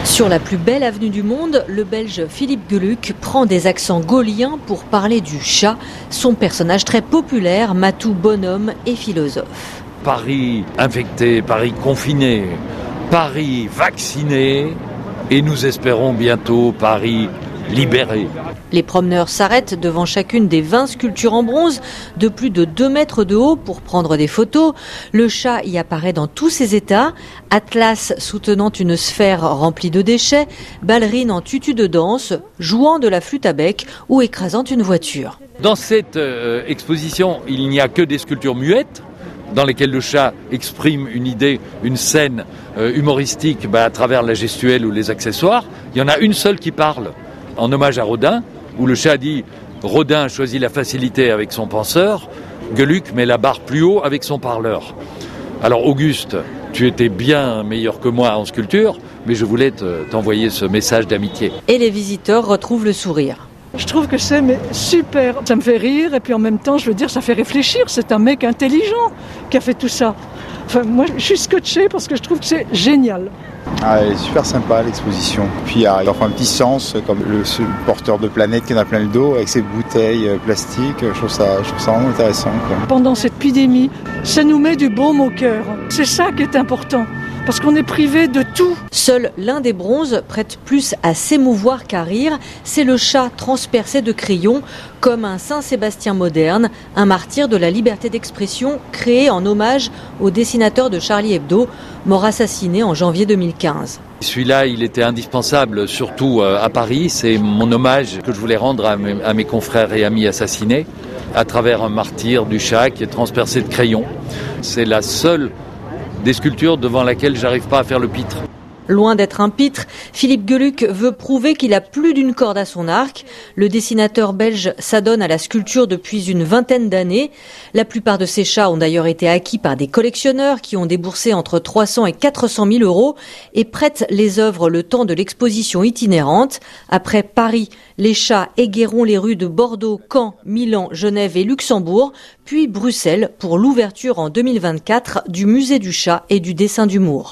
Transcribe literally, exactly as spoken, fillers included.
Sur la plus belle avenue du monde, le Belge Philippe Geluck prend des accents gauliens pour parler du chat, son personnage très populaire, matou bonhomme et philosophe. Paris infecté, Paris confiné, Paris vacciné et nous espérons bientôt Paris libéré. Les promeneurs s'arrêtent devant chacune des vingt sculptures en bronze de plus de deux mètres de haut pour prendre des photos. Le chat y apparaît dans tous ses états. Atlas soutenant une sphère remplie de déchets, ballerine en tutu de danse, jouant de la flûte à bec ou écrasant une voiture. Dans cette euh, exposition, il n'y a que des sculptures muettes dans lesquelles le chat exprime une idée, une scène euh, humoristique bah, à travers la gestuelle ou les accessoires. Il y en a une seule qui parle, en hommage à Rodin, où le chat dit « Rodin choisit la facilité avec son penseur, Geluck met la barre plus haut avec son parleur ». Alors Auguste, tu étais bien meilleur que moi en sculpture, mais je voulais te, t'envoyer ce message d'amitié. Et les visiteurs retrouvent le sourire. Je trouve que c'est mais, super, ça me fait rire et puis en même temps je veux dire ça fait réfléchir, c'est un mec intelligent qui a fait tout ça. Enfin moi je suis scotché parce que je trouve que c'est génial. Ah, elle est super sympa l'exposition. Puis il offre un petit sens comme le porteur de planète qui en a plein le dos avec ses bouteilles plastiques. Je trouve ça, je trouve ça vraiment intéressant, quoi. Pendant cette épidémie, ça nous met du baume au cœur. C'est ça qui est important. Parce qu'on est privé de tout. Seul l'un des bronzes prête plus à s'émouvoir qu'à rire, c'est le chat transpercé de crayons, comme un Saint-Sébastien moderne, un martyr de la liberté d'expression créé en hommage au dessinateur de Charlie Hebdo, mort assassiné en janvier deux mille quinze. Celui-là, il était indispensable, surtout à Paris. C'est mon hommage que je voulais rendre à mes, à mes confrères et amis assassinés, à travers un martyr du chat qui est transpercé de crayons. C'est la seule des sculptures devant laquelle j'arrive pas à faire le pitre. Loin d'être un pitre, Philippe Geluck veut prouver qu'il a plus d'une corde à son arc. Le dessinateur belge s'adonne à la sculpture depuis une vingtaine d'années. La plupart de ses chats ont d'ailleurs été acquis par des collectionneurs qui ont déboursé entre trois cents et quatre cent mille euros et prêtent les œuvres le temps de l'exposition itinérante. Après Paris, les chats égaieront les rues de Bordeaux, Caen, Milan, Genève et Luxembourg, puis Bruxelles pour l'ouverture en deux mille vingt-quatre du musée du chat et du dessin d'humour.